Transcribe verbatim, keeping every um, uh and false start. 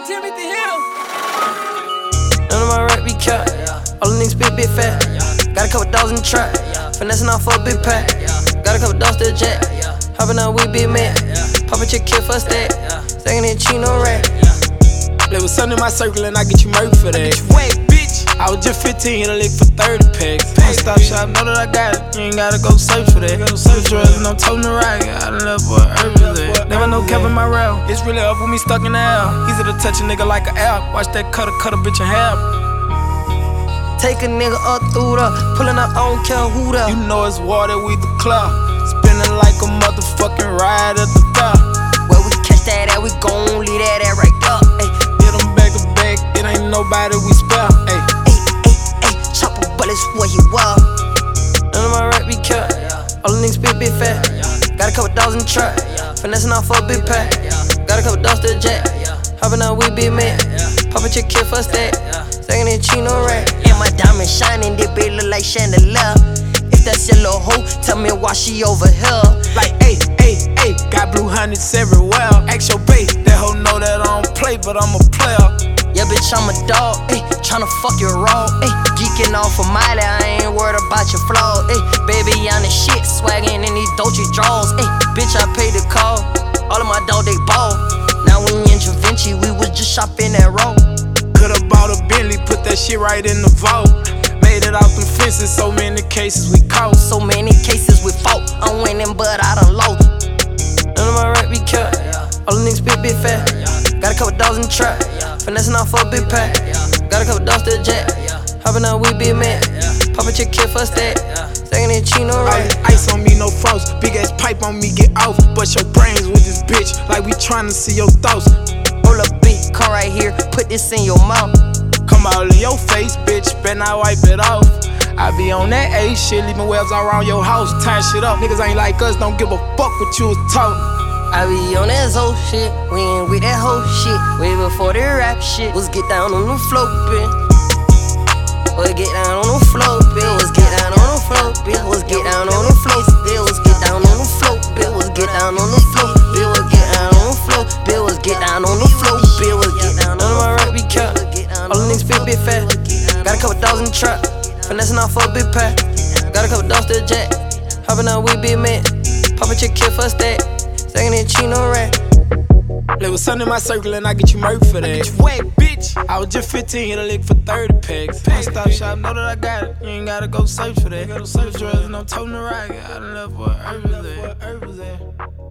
Timothy Hill. None of my rap be cut. All the niggas spit big fat. Got a couple dogs in the trap. Finessing off for a big pack. Got a couple dogs to the jet. Hopping out, we big man. Pop a chick kill for a stack. Second in chino rack. Play with something in my circle and I get you murdered for that. Wait, bitch. I was just fifteen, hit a lick for thirty packs. One stop shop, know that I got it. You ain't gotta go search for that. Gotta search drugs and I'm toting the right. I done left boy urban that. Never know Kevin my route. It's really up with me stuck in the air. Easy to touch a nigga like an app. Watch that cutter cut a bitch in half. Take a nigga up through the, pulling up, I don't care who the. You know it's water, we the cloud. Spinning like a motherfucking ride at the top. Where we catch that at, we gon' leave that at right up. Ay, Hit 'em back to back, it ain't nobody we spell. Ay. ay, ay, ay, chopper bullets where he was. None of my rap be cut. All the niggas spit big fat. Got a couple dogs in the trap. Finessing off for a big pack. Got a couple dogs to the jet. Hopping out, we big man. Pop a chick kill for a stack. Second in chino rack. And my diamond shining, this bitch look like chandelier. If that's your little hoe, tell me why she over here. Like, ayy, ayy, ayy, got blue hundreds everywhere. Ask your bae, that hoe know that I don't play, but I'm a player. Yeah, bitch, I'm a dog, ayy, tryna fuck you raw, ayy. Geeking off of Miley, I ain't worried about your flaws, ayy. Baby, I'm the shit, swaggin' in these Dolce draws, ayy. Bitch, I paid the call, all of my dogs, they ball. Now we in Da Vinci, we was just shopping at Raw. Could've bought a Bentley, put that shit right in the vault. Made it off them fences, so many cases we caught. So many cases we fought, I'm winning, but I done lost. None of my rap be cut, all the niggas spit big fat. Got a couple dogs in the trap, finessing off for a big pack. Got a couple dogs to the jet, hopping out, we big man. Pop a chick kill for a stack, second in chino rack. Ice on me, no frost. Big ass pipe on me, get off. Bust your brains with this bitch, like we tryna see your thoughts. Hold up, bitch, come right here, put this in your mouth. Come all in your face, bitch, better not wipe it off. I be on that A shit, leaving webs all around your house, tying shit up. Niggas ain't like us, don't give a fuck what you was talking. I be on that whole shit, we ain't with that whole shit. Way before the rap shit, was get down on the floor, bitch. Was get down on the floor, bitch. Was get down on the floor, bitch. Was get down on the floor, bitch. Was get down on the floor, bitch. Was get down on the floor, bitch. Was get down on the floor, bitch. Was get down on the floor, bitch. Was get down. None of my rap be cut, all the niggas spit big fat. Got a couple dogs in the trap, finessing off for a big pack. Got a couple dogs to the jet, hopping out, we big man. Pop a chick kill for a stack, second in chino rack. Play with something in my circle and I get you murdered for that. Wait, bitch. I was just fifteen, hit a lick for thirty packs. One stop shop, know that I got it. You ain't gotta go search for that. Gotta search drugs and I'm toting the right. I done left boy urban that.